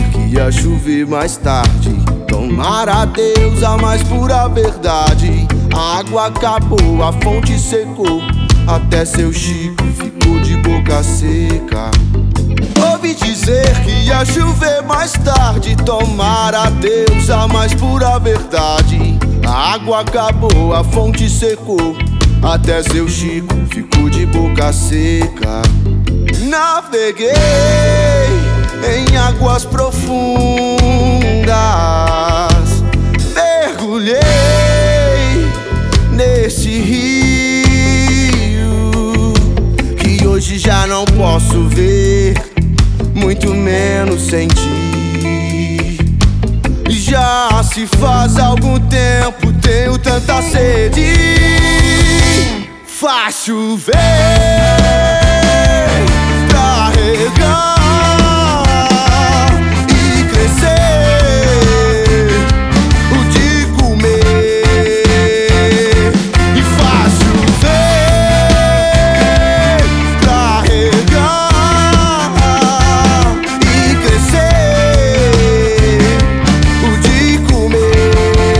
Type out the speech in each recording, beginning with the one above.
que ia chover mais tarde. Tomara a Deus a mais pura verdade. A água acabou, a fonte secou, até seu Chico ficou de boca seca. Ouvi dizer que ia chover mais tarde. Tomara a Deus a mais pura verdade. A água acabou, a fonte secou, até seu Chico ficou de boca seca. Naveguei em águas profundas, mergulhei nesse rio que hoje já não posso ver, muito menos sentir. Já se faz algum tempo, tenho tanta sede. Faz chover pra regar e crescer o de comer. E faz chover pra regar e crescer o de comer.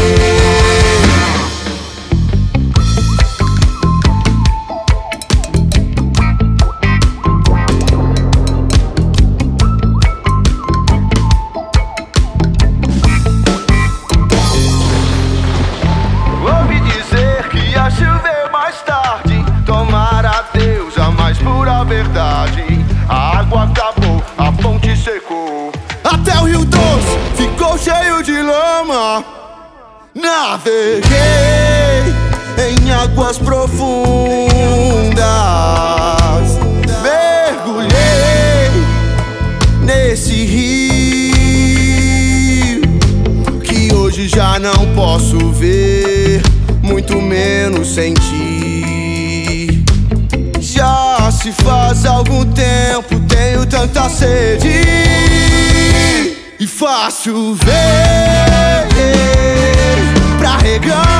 Ouvi dizer que ia chover mais tarde. Tomara a Deus a mais pura verdade. A água acabou, a fonte secou, até o Rio Doce ficou cheio de lama. Naveguei em águas profundas, mergulhei nesse rio que hoje já não posso ver, muito menos sentir. Já se faz algum tempo, tenho tanta sede. E faz chover pra regar